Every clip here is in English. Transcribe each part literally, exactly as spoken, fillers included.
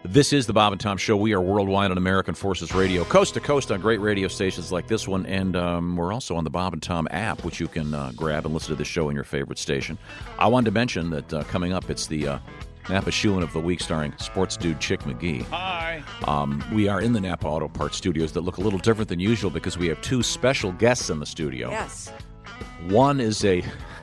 This is the Bob and Tom Show. We are worldwide on American Forces Radio, coast to coast on great radio stations like this one, and um, we're also on the Bob and Tom app, which you can uh, grab and listen to the show in your favorite station. I wanted to mention that uh, coming up, it's the uh, Napa Shoe-In of the Week starring sports dude Chick McGee. Hi. Um, we are in the Napa Auto Parts studios that look a little different than usual because we have two special guests in the studio. Yes. One is a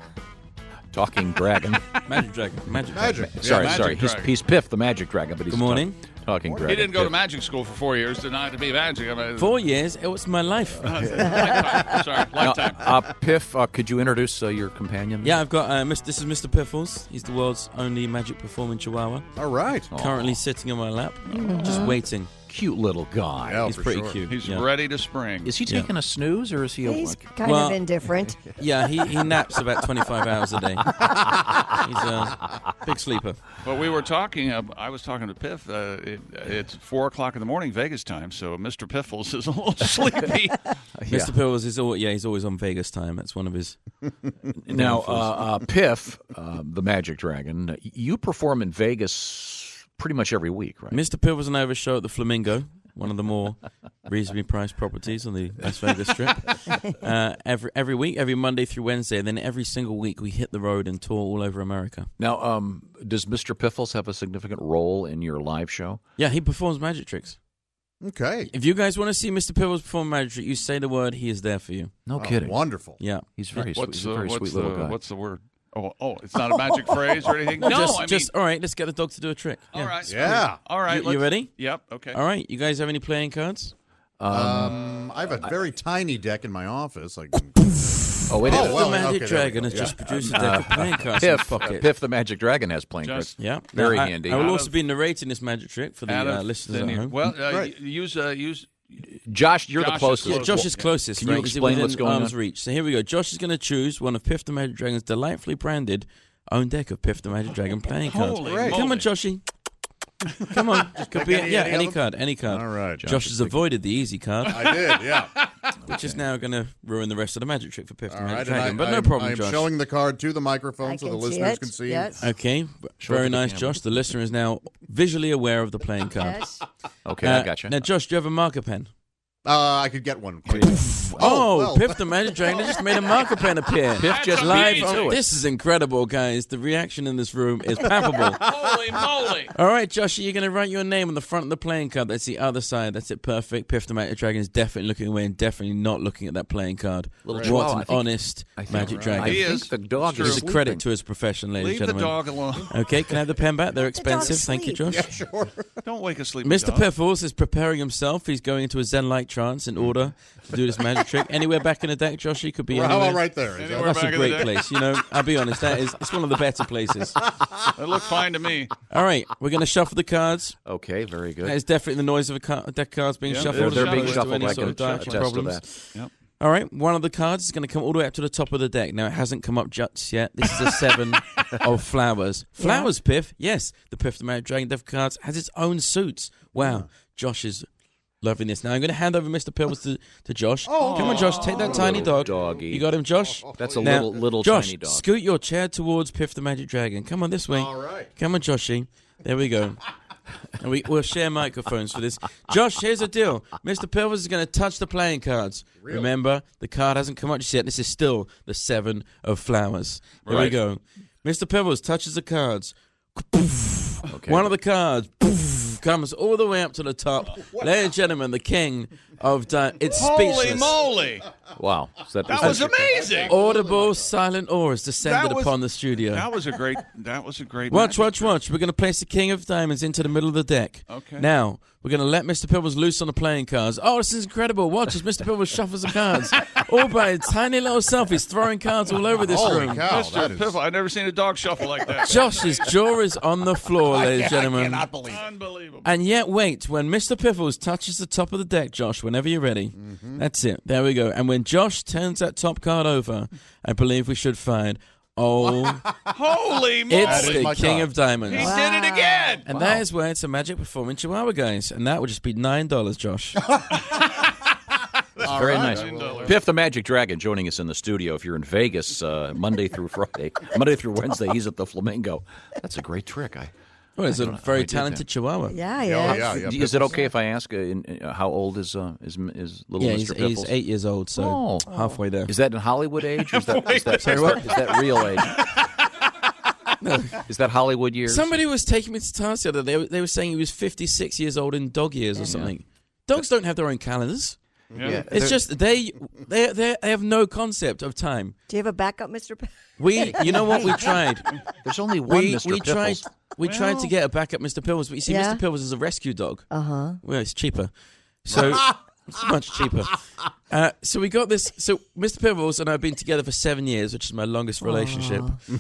talking dragon. Magic Dragon. Magic Magic. Dragon. sorry, Yeah, Magic sorry. He's, Dragon. he's Piff, the Magic Dragon, but he's Good morning. Talk, talking dragon. He didn't go to Piff. magic school for four years to not to be magic. I mean, Four years, it was my life. lifetime. Sorry, Now, lifetime. uh, Piff, uh, could you introduce uh, your companion? Yeah, I've got, uh, Mister this is Mister Piffles. He's the world's only magic performing chihuahua. All right. Currently sitting on my lap, just waiting. Cute little guy. Yeah, He's for pretty sure. cute. He's yeah. ready to spring. Is he taking a snooze or is he a He's what? kind Well- of indifferent. Yeah, he, he naps about twenty-five hours a day. He's a big sleeper. But we were talking. Uh, I was talking to Piff. Uh, it, it's four o'clock in the morning, Vegas time. So Mister Piffles is a little sleepy. Mister Piffles is always, yeah, he's always on Vegas time. That's one of his. Now, uh, uh, Piff, uh, the Magic Dragon, you perform in Vegas pretty much every week, right? Mister Piffles and I have a show at the Flamingo, one of the more reasonably priced properties on the Las Vegas Strip. Uh, every every week, every Monday through Wednesday, and then every single week we hit the road and tour all over America. Now, um, does Mister Piffles have a significant role in your live show? Yeah, he performs magic tricks. Okay. If you guys want to see Mister Piffles perform magic trick, you say the word, he is there for you. No Oh, kidding. wonderful. Yeah. He's very sweet. What's He's the a very what's sweet the little guy. what's the word? Oh, oh, it's not a magic phrase or anything. No, just, I mean, just all right. Let's get the dog to do a trick. all Yeah. right. Yeah. All right. You- you let's- ready? Yep. Okay. All right. You guys have any playing cards? Um, I have a very tiny deck in my office. I can... oh, wait a Oh, minute. well, the Magic okay, there we Dragon go. has Yeah. just produced a deck of playing cards in his Piff, uh, pocket. Piff, the Magic Dragon has playing Just- cards. Yeah, Very Now, I- handy. I, will Out also of- be narrating this magic trick for the Out uh, of- listeners then at you- home. Well, uh, Great. use uh, use. Josh, you're Josh the is closest. Yeah, close. Josh is closest. Can you right? Is it explain within what's going arm's on? reach? So here we go. Josh is going to choose one of Piff the Magic Dragon's delightfully branded own deck of Piff the Magic Dragon playing cards. Holy Great. Come on, moly. Joshy. Come on. Could be any- yeah, any any of card, any card. All right. Josh has avoided the easy card, I did, yeah. which is now going to ruin the rest of the magic trick for Piff the All Magic right. Dragon. and I, but no I'm- problem, I'm Josh. showing the card to the microphone I so the can see listeners it. can see. Yes. Okay, Show it very to the nice, camera. Josh. The listener is now visually aware of the playing card. Yes. Okay, Uh, I got you. Now, Josh, do you have a marker pen? Uh, I could get one. Oh, well. Piff the Magic Dragon just made a marker pen appear. Piff just live. beat me on- to it. This is incredible, guys. The reaction in this room is palpable. Holy moly! All right, Josh, you're going to write your name on the front of the playing card. That's the other side. That's it. Perfect. Piff the Magic Dragon is definitely looking away and definitely not looking at that playing card. Little What chihuahua, an I think- honest I think- Magic I Dragon. He think is. the dog True. is It's a credit to his profession, ladies Leave and the gentlemen. dog alone. Okay, can I have the pen back? They're The dog's expensive. Thank you, asleep. Josh. Yeah, sure. Don't wake a sleeping Mister dog. Piffles is preparing himself. He's going into a Zen-like trance in order to do this magic trick. Anywhere back in the deck, Josh? He could be Well, how anywhere. about right there? Is that- Anywhere That's back a in the great deck. place. You know, I'll be honest. That is, it's one of the better places. It looked fine to me. All right, we're going to shuffle the cards. Okay, very good. That is definitely the noise of a, car- a deck of cards being Yeah, shuffled. They're, they're Shuffle. being Do shuffled. Any I sort can of dietary attest to problems. that. Yep. All right, one of the cards is going to come all the way up to the top of the deck. Now, it hasn't come up just yet. This is a seven of flowers. Flowers, Piff. Yes, the Piff the Magic Dragon deck of cards has its own suits. Wow, Josh is loving this. Now, I'm going to hand over Mister Piffles to, to Josh. Oh. Come on, Josh, take that tiny Little dog. doggy. You got him, Josh? That's a Now, little little Josh, tiny dog. scoot your chair towards Piff the Magic Dragon. Come on this way. All right. Come on, Joshy. There we go. And we, we'll share microphones for this. Josh, here's the deal. Mister Piffles is going to touch the playing cards. Really? Remember, the card hasn't come up just yet. This is still the seven of flowers. There we Right. go. Mister Piffles touches the cards. Okay. One of the cards comes all the way up to the top. Ladies and gentlemen, the king of di- it's Holy speechless. moly! Wow. Is that, That is was that- amazing. Audible silent awe has descended That was- upon the studio. That was a great. That was a great. Watch, magic watch, trick. watch. We're going to place the King of Diamonds into the middle of the deck. Okay. Now, we're going to let Mister Piffles loose on the playing cards. Oh, this is incredible. Watch as Mister Piffles shuffles the cards. All by a tiny little self. He's throwing cards all over this Holy room. cow, Mister that is- Piffle, I've never seen a dog shuffle like that. Josh's jaw is on the floor, ladies and gentlemen. I cannot believe it. Unbelievable. And yet, wait, when Mister Piffles touches the top of the deck, Josh, whenever you're ready, Mm-hmm. that's it. There we go. And when Josh turns that top card over, I believe we should find, oh, Holy moly! it's That is the my King card. of Diamonds. He did it again. And that is where it's a magic performing chihuahua, guys. And that would just be nine dollars, Josh. Very right. nice. $9. Piff the Magic Dragon joining us in the studio. If you're in Vegas, uh, Monday through Friday, Monday through Wednesday, he's at the Flamingo. That's a great trick. I, Well, it's a I don't know very how I did talented Chihuahua. Yeah, Oh, yeah. yeah, yeah. Is it okay if I ask uh, in, uh, how old is uh, is is little Yeah, Mister he's, Piffles? he's eight years old, so Oh. halfway there. Is that in Hollywood age? Or is that is that, is that, is that real age? Is that Hollywood years? Somebody was taking me to task the other day. They were, they were saying he was fifty-six years old in dog years or something. Dogs don't have their own calendars. Yeah. Yeah. It's just they they they have no concept of time. Do you have a backup, Mister P- We, you know what? We tried. There's only one We Mister we tried Piffles. we tried to get a backup Mister Piffles, but you see, Yeah? Mister Piffles is a rescue dog. Uh huh. Well, it's cheaper, so it's much cheaper. Uh, so we got this. So Mister Piffles and I have been together for seven years, which is my longest relationship.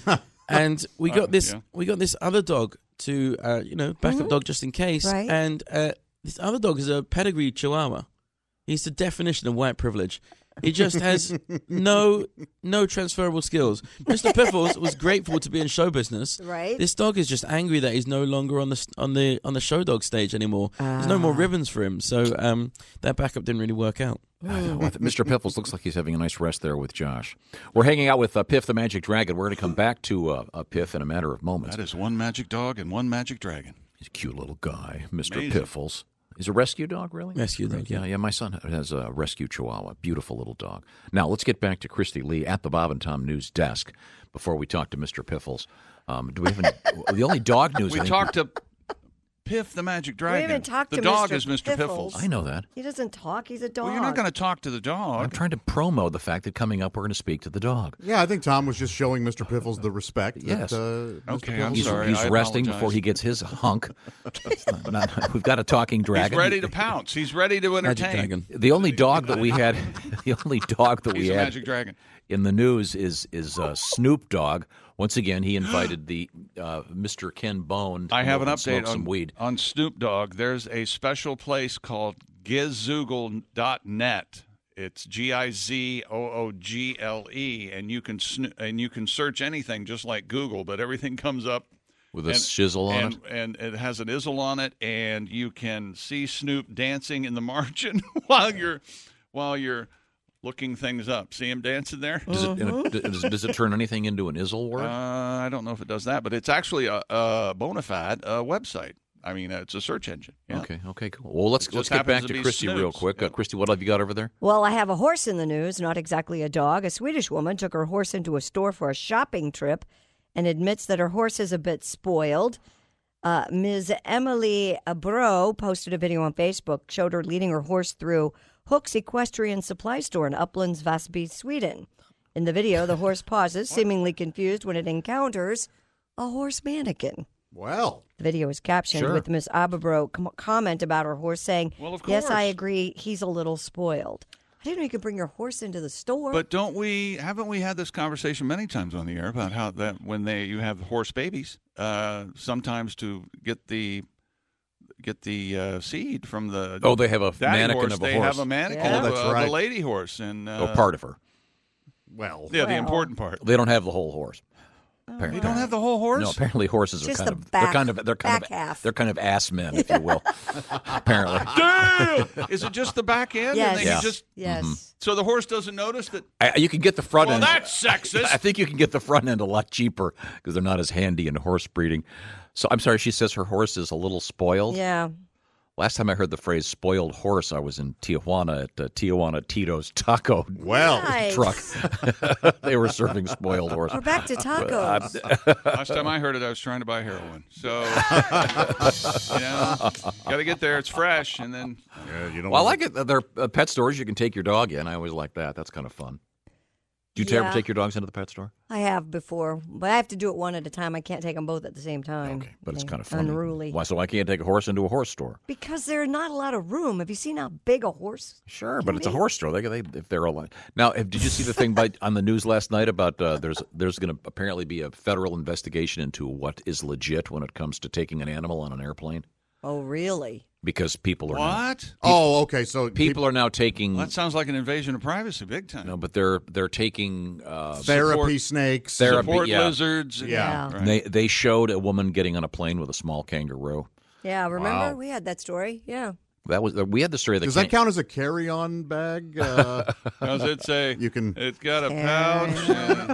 And we got this. yeah. We got this other dog to, uh, you know, backup dog just in case. Right. And uh, this other dog is a pedigree Chihuahua. He's the definition of white privilege. He just has no no transferable skills. Mister Piffles was grateful to be in show business. Right. This dog is just angry that he's no longer on the on the on the show dog stage anymore. There's no more ribbons for him, so um, that backup didn't really work out. Well, Mister Piffles looks like he's having a nice rest there with Josh. We're hanging out with uh, Piff the Magic Dragon. We're going to come back to uh, uh, Piff in a matter of moments. That is one magic dog and one magic dragon. He's a cute little guy, Mister Amazing. Piffles. He's a rescue dog, really? Rescue dog, Yeah, yeah. My son has a rescue Chihuahua. Beautiful little dog. Now, let's get back to Christy Lee at the Bob and Tom News desk before we talk to Mister Piffles. Um, do we have any, the only dog news? We I think- talked to Piff the Magic Dragon. haven't talked the to dog Mister is Mister Piffles. Piffles. I know that. He doesn't talk. He's a dog. Well, you're not going to talk to the dog. I'm trying to promo the fact that coming up we're going to speak to the dog. Yeah, I think Tom was just showing Mister Piffles the respect. Yes. That, uh, Mister Okay, I'm Piffles- He's, sorry, he's I resting apologize. before he gets his hunk. It's not- not- we've got a talking dragon. He's ready to pounce. He's ready to Magic entertain. Dragon. The only dog that we had, the only dog that He's we a had magic dragon. in the news is is uh, Snoop Dogg. Once again, he invited the uh, Mister Ken Bone. To I come have an over and smoke update some on, weed. on Snoop Dogg. There's a special place called gizoogle dot net. It's G I Z O O G L E, and you can sno- and you can search anything just like Google, but everything comes up With a and- shizzle on and, it. and it has an izzle on it, and you can see Snoop dancing in the margin while you're while you're looking things up. See him dancing there? Does it, in a- does, does it turn anything into an izzle word? Uh, I don't know if it does that, but it's actually a, a bona fide uh, website. I mean, uh, it's a search engine. Yeah. Okay, okay, cool. Well, let's It let's just get back happens to to be Christy real Snoop's. quick. Uh, Yeah. Christy, what have you got over there? Well, I have a horse in the news, not exactly a dog. A Swedish woman took her horse into a store for a shopping trip and admits that her horse is a bit spoiled. Uh, Miz Emily Bro posted a video on Facebook, showed her leading her horse through Hook's Equestrian Supply Store in Uplands, Vasby, Sweden. In the video, the horse pauses, seemingly confused when it encounters a horse mannequin. Well, The video is captioned Sure. with Miss Ababro com- comment about her horse saying, Well, of yes, I course. agree, he's a little spoiled. I didn't know you could bring your horse into the store. But don't we haven't we had this conversation many times on the air about how that when they you have horse babies, uh, sometimes to get the get the uh, seed from the Oh, they have a daddy mannequin horse, of a they horse. have a mannequin Yeah. of, Oh, that's a- of right. a lady horse and uh, oh, part of her. well. yeah, the Well. important part. They don't have the whole horse. Apparently. You don't have the whole horse. No, apparently horses are Just kind the of back- they're kind of they're kind back of half. they're kind of ass men, if you will. apparently. Damn! Is it just the back end? yes. And they Yeah. just yes. so the horse doesn't notice that. I, you can get the front Well, end. that's sexist. I think you can get the front end a lot cheaper because they're not as handy in horse breeding. So I'm sorry, she says her horse is a little spoiled. Yeah. Last time I heard the phrase "spoiled horse," I was in Tijuana at uh, Tijuana Tito's Taco Well, Nice. Oh. truck. They were serving spoiled horse. We're back to tacos. Last time I heard it, I was trying to buy heroin. So, you know, got to get there. It's fresh, and then yeah, you don't Well, I want- like it. There are uh, pet stores you can take your dog in. I always like that. That's kind of fun. Do you ever Yeah. take your dogs into the pet store? I have before, but I have to do it one at a time. I can't take them both at the same time. Okay, but it's They're kind of fun. unruly. Why? So I can't take a horse into a horse store? Because there's not a lot of room. Have you seen how big a horse? Sure, can but it's a be? horse store. They, they if they're alive. Now, if, did you see the thing by, on the news last night about uh, there's there's going to apparently be a federal investigation into what is legit when it comes to taking an animal on an airplane Oh, really? because people are now, what? Oh, okay. So people are now taking Well, that sounds like an invasion of privacy, big time. no, but they're they're taking uh, therapy support- snakes. Therapy. Support yeah. lizards. and- Yeah. Right. they they showed a woman getting on a plane with a small kangaroo. Yeah, remember? Wow. We had that story. Yeah. That was we had the story of the Does can- that count as a carry-on bag? Uh, Does it say you can. it's got a Karen. pouch? and-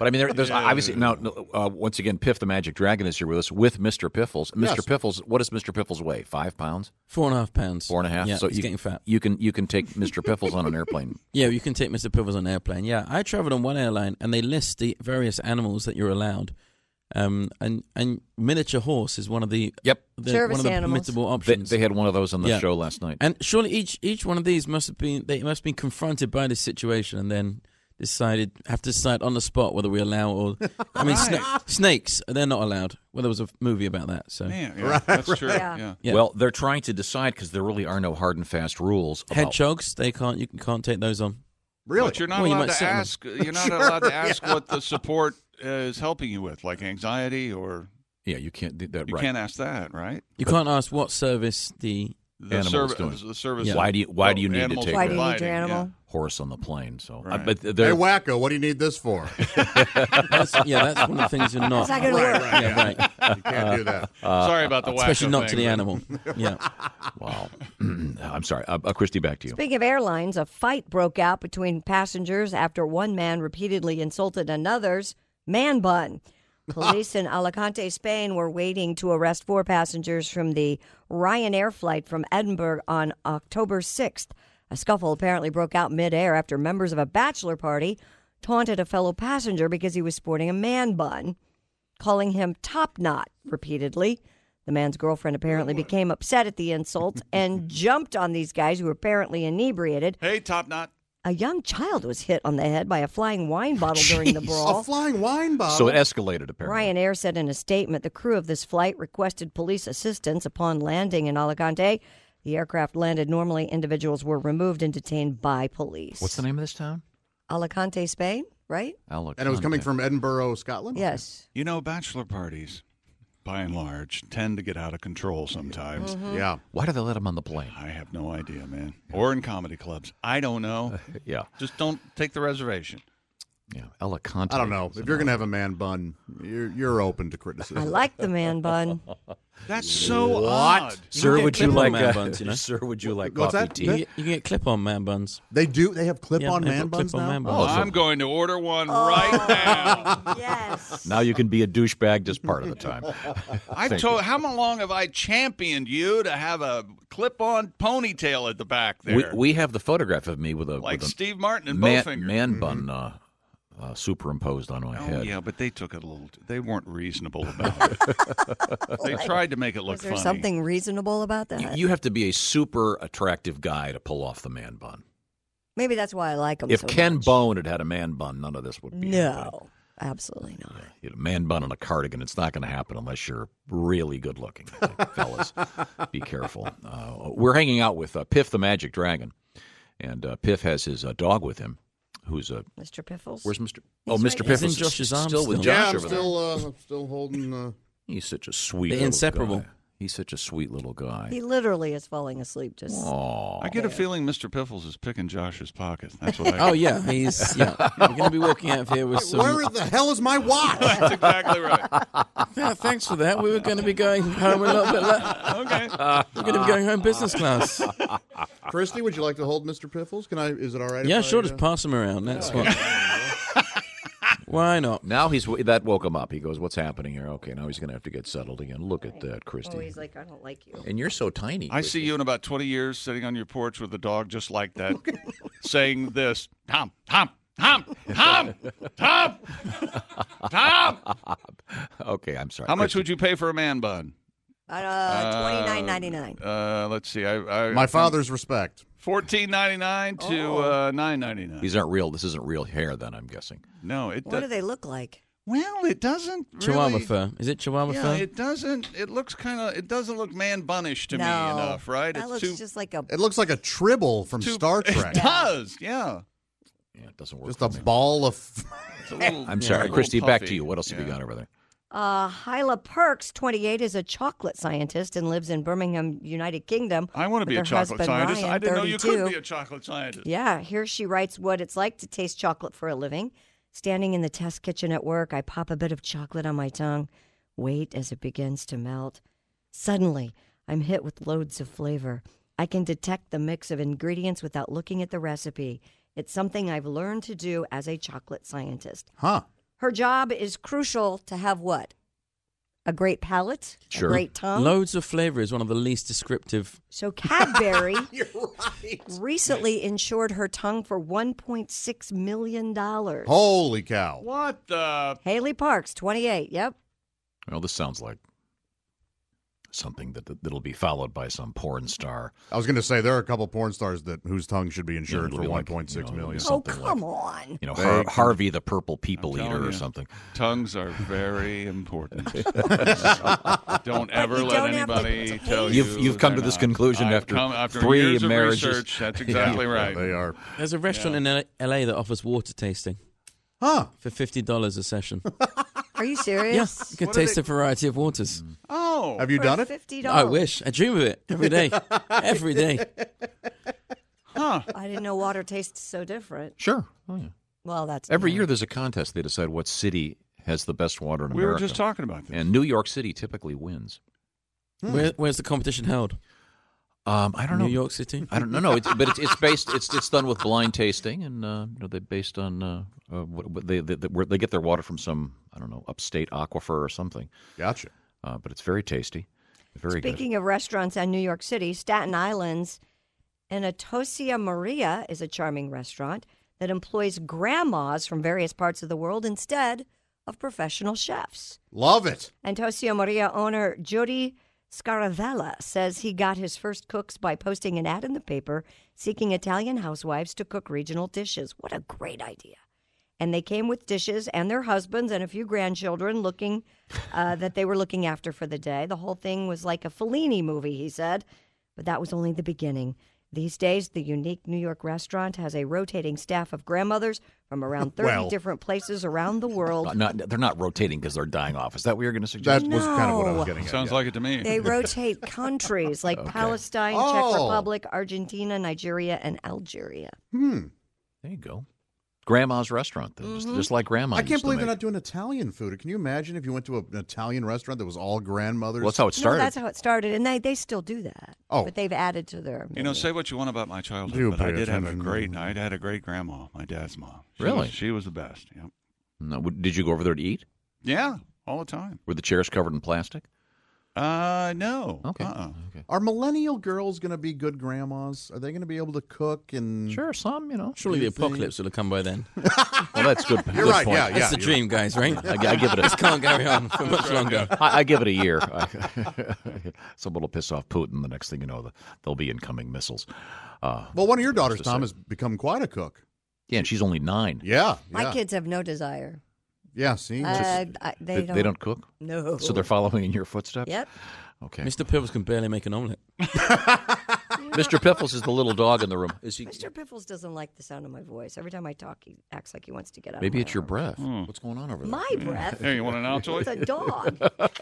But I mean, there, there's obviously now. Uh, once again, Piff the Magic Dragon is here with us with Mister Piffles. Mister Yes. Piffles, what does Mister Piffles weigh? Five pounds? Four and a half pounds. Four and a half. Yeah, so he's you, getting fat. You can you can take Mister Piffles on an airplane. Yeah, you can take Mister Piffles on an airplane. Yeah, I travelled on one airline, and they list the various animals that you're allowed. Um, and and miniature horse is one of the Yep. the, Service one of the animals. permissible They, options. they had one of those on the Yeah. show last night. And surely each each one of these must have been they must have been confronted by this situation and then decided have to decide on the spot whether we allow or I mean Right. sna- snakes they're not allowed. Well, there was a movie about that. So Yeah, yeah, that's true. Yeah. Yeah. yeah. Well, they're trying to decide because there really are no hard and fast rules. About, hedgehogs they can't you can't take those on. Really? But you're not Well, you allowed might to sit on them. ask. You're not allowed to ask what the support is helping you with, like anxiety, or yeah, you can't do that. you right. can't ask that, right? You can't ask what service the The Animal is service, doing. the service. Yeah. Why do you Why do you oh, need to animals take Why do a you need your providing, animal? horse on the plane? So, uh, Right. but Hey, they're Wacko, what do you need this for? that's, yeah that's one of the things you're not. It's not going to work. yeah, right. You can't do that. Yeah. Sorry about the wacko Especially not to thing, the but- animal. Yeah. wow. I'm sorry, uh, uh, Christy. Back to you. Speaking of airlines, a fight broke out between passengers after one man repeatedly insulted another's man bun. Police in Alicante, Spain were waiting to arrest four passengers from the Ryanair flight from Edinburgh on October sixth. A scuffle apparently broke out midair after members of a bachelor party taunted a fellow passenger because he was sporting a man bun, calling him top knot repeatedly. The man's girlfriend apparently became upset at the insult and jumped on these guys who were apparently inebriated. Hey, Top Knot. A young child was hit on the head by a flying wine bottle during the A brawl. flying wine bottle. So it escalated. Apparently, Ryanair said in a statement the crew of this flight requested police assistance upon landing in Alicante. The aircraft landed normally. Individuals were removed and detained by police. What's the name of this town? Alicante, Spain, right? Alicante. And it was coming from Edinburgh, Scotland? Yes. You know, bachelor parties, by and large, tend to get out of control sometimes. Mm-hmm. Yeah. Why do they let him on the plane? I have no idea, man. Or in comedy clubs. I don't know. Yeah, Just don't take the reservation. yeah. Alicante. I don't know. is If you're going another- to have a man bun, you're, you're open to I criticism. like the man bun. That's so odd. Sir, get would you clip-on like man uh, buns, you know? Sir, would you like What's coffee that? tea? You, get, you can get clip-on man buns. They do? They have clip-on Yeah, they've man got buns clip-on now? man buns. Well, Oh, so- I'm going to order one right now. Yes. Now you can be a douchebag just part of the time. I've told how long have I championed you to have a clip-on ponytail at the back there, We we have the photograph of me with a like with a Steve Martin and man, Bowfinger. man bun uh, uh, superimposed on my Oh head. yeah, but they took it a little. They weren't reasonable about it. They tried to make it look Was there funny. something reasonable about that? You, you have to be a super attractive guy to pull off the man bun. Maybe that's why I like him If so Ken much. Bone had had a man bun, none of this would be happening. No, absolutely not. You know, man bun and a cardigan, it's not going to happen unless you're really good looking, fellas. Be careful. Uh, we're hanging out with uh, Piff the Magic Dragon, and uh, Piff has his uh, dog with him, who's a. Mister Piffles? Where's Mister He's Oh, Mister right Piff here. is He's in Josh's arms still with still. Josh Yeah, I'm over there. still, uh, I'm still holding... Uh, He's such a sweet They're little inseparable. guy. He's such a sweet little guy. He literally is falling asleep. Just Aw. I get a feeling Mister Piffles is picking Josh's pocket. That's what I. Oh yeah, he's yeah. We're going to be walking out of here with some. where the hell is my watch? That's exactly right. Yeah, thanks for that. We were going to be going home a little bit later. Okay. We're going to be going home business class. Christy, would you like to hold Mister Piffles? Can I? Is it all right? Yeah, if sure. I, Just uh, pass them around. That's what. Why not? Now he's that woke him up. He goes, "What's happening here?" Okay, now he's going to have to get settled again. Look at that, Christy. oh, he's like, I don't like you. And you're so tiny. I see you in about twenty years sitting on your porch with a dog just like that, saying this: Tom, Tom, Tom, Tom, Tom, Tom. Okay, I'm sorry. How much Christy. would you pay for a man bun? Uh, Twenty nine ninety nine. Uh, let's see. I, I My father's respect. fourteen ninety nine to Oh. uh, nine ninety nine. These aren't real. This isn't real hair. Then I'm guessing. No, it. What do does. they look like? Well, it doesn't. Chihuahua really, fur. Is it Chihuahua Yeah, fur? it doesn't. It looks kind of. It doesn't look man bunnish to no, me enough, right? That it's looks too. just like a. It looks like a tribble from too Star It Trek. does. Yeah. Yeah, it doesn't work. Just for a me. ball of... It's a little, I'm yeah, sorry, a little Christy. Back to puffy. you. What else have you Yeah. got over there? Uh, Hyla Perks, twenty-eight, is a chocolate scientist and lives in Birmingham, United Kingdom. I want to with be a her chocolate husband, scientist. Ryan, I didn't know you thirty-two. could be a chocolate scientist. Yeah, here she writes what it's like to taste chocolate for a living. Standing in the test kitchen at work, I pop a bit of chocolate on my tongue, wait as it begins to melt. Suddenly, I'm hit with loads of flavor. I can detect the mix of ingredients without looking at the recipe. It's something I've learned to do as a chocolate scientist. Huh. Her job is crucial to have what? A great palate? Sure. A great tongue? Loads of flavor is one of the least descriptive. So Cadbury You're right. recently insured her tongue for one point six million dollars. Holy cow. What the? Haley Parks, twenty-eight. Yep. Well, this sounds like something that that'll be followed by some porn star. I was going to say there are a couple porn stars that whose tongue should be Yeah, insured it'll for be one like, point six you know, million. it'll Oh, be something come like, on. You know, They Har- can- Harvey the Purple People I'm Eater telling or you. something. Tongues are very important. Don't ever you let don't have to anybody taste tell it. you. You've- you've come they're to this not. conclusion I've after come, after three years of marriages. research. That's exactly right. They are. There's a restaurant in L A that offers water tasting Huh. for fifty dollars a session. Are you Yeah, serious? you can What are taste they- a variety of waters. Oh, Have you For done it? fifty dollars. I wish. I dream of it every day. Every day. huh? I didn't know water tastes so different. Sure. Oh, yeah. Well, that's Every yeah. year there's a contest. They decide what city has the best water in We America. were just talking about this. And New York City typically wins. Where, where's the competition held? Um, I don't know. New York City? I don't know. No, it's, but it's, it's based. It's it's done with blind tasting, and uh, you know they based on uh, uh, what, what they they, where they get their water from some I don't know upstate aquifer or something. Gotcha. Uh, but it's very tasty, very Speaking of restaurants in New York City, Staten Island's Anatosia Maria is a charming restaurant that employs grandmas from various parts of the world instead of professional chefs. Love it. Antosia Maria owner Jody Scaravella says he got his first cooks by posting an ad in the paper seeking Italian housewives to cook regional dishes. What a great idea. And they came with dishes and their husbands and a few grandchildren looking uh, that they were looking after for the day. The whole thing was like a Fellini movie, he said, but that was only the beginning. These days, the unique New York restaurant has a rotating staff of grandmothers from around thirty Well. different places around the world. good. Not, they're not rotating because they're dying off. Is that what you're going to suggest? That was kind of what I was No. getting at. Sounds yeah. like it to me. They rotate countries like Palestine, Czech Oh. Republic, Argentina, Nigeria, and Algeria. Hmm. There you go. Grandma's restaurant, though, just, just like Grandma. I can't used to believe they're make. not doing Italian food. Can you imagine if you went to a, an Italian restaurant that was all grandmothers? Well, that's how it No, started. that's how it started, and they, they still do that. Oh. But they've added to their You know, menu. say what you want about my childhood, Do but I pay did have a attention. great. I had a great grandma, my dad's mom. She Really? was, she was the best. Yep. No, w- did you go over there to eat? Yeah, all the time. Were the chairs covered in plastic? Uh, no. Okay. Uh-uh. Okay. Are millennial girls going to be good grandmas? Are they going to be able to cook and? Sure, some, you know. Surely the you think- apocalypse will have come by then. Well, that's good. You're good right. point. Yeah, yeah. That's the you're dream, guys, right? I, I give it a. This can't carry on for much longer. I, I give it a year. Someone will piss off Putin. The next thing you know, the, there'll be incoming missiles. Uh, Well, one of your daughters, to Tom, say. has become quite a cook. yeah, and she's only nine. Yeah. My yeah. kids have no desire. Yeah. See. Uh, I, they, They, don't. they don't cook, No. so they're following in your footsteps. Yep. Okay. Mister Pibbles can barely make an omelet. Mister Piffles is the little dog in the room. Is he? Mister Piffles doesn't like the sound of my voice. Every time I talk, he acts like he wants to get out. Maybe of my it's your arms. breath. Hmm. What's going on over there? My breath. Hey, you want an It's Altoid? a dog.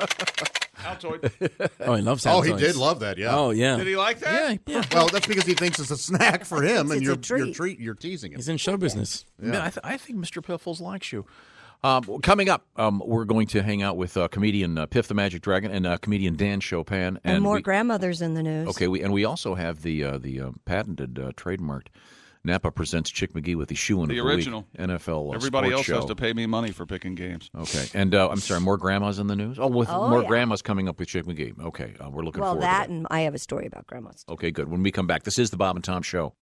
Altoid. Oh, he loves Oh, he Altoids. did love that. Yeah. Oh, yeah. Did he like that? Yeah, Well, that's because he thinks it's a snack for him, and It's a you're treat. you're treat you're teasing him. He's in show business. yeah. I, th- I think Mister Piffles likes you. Um, coming up, um, we're going to hang out with uh, comedian uh, Piff the Magic Dragon and uh, comedian Dan Chopin. And, And more we, grandmothers in the news. Okay, we and we also have the uh, the uh, patented, uh, trademarked Napa presents Chick McGee with the shoe in The of the original. week N F L uh, Everybody else sports has show. to pay me money for picking games. Okay, and uh, I'm sorry, more grandmas in the news. Oh, with Oh, more yeah. grandmas coming up with Chick McGee. Okay, uh, we're looking Well, forward that to and I have a story about grandmas. that. Okay, good. When we come back, this is the Bob and Tom Show.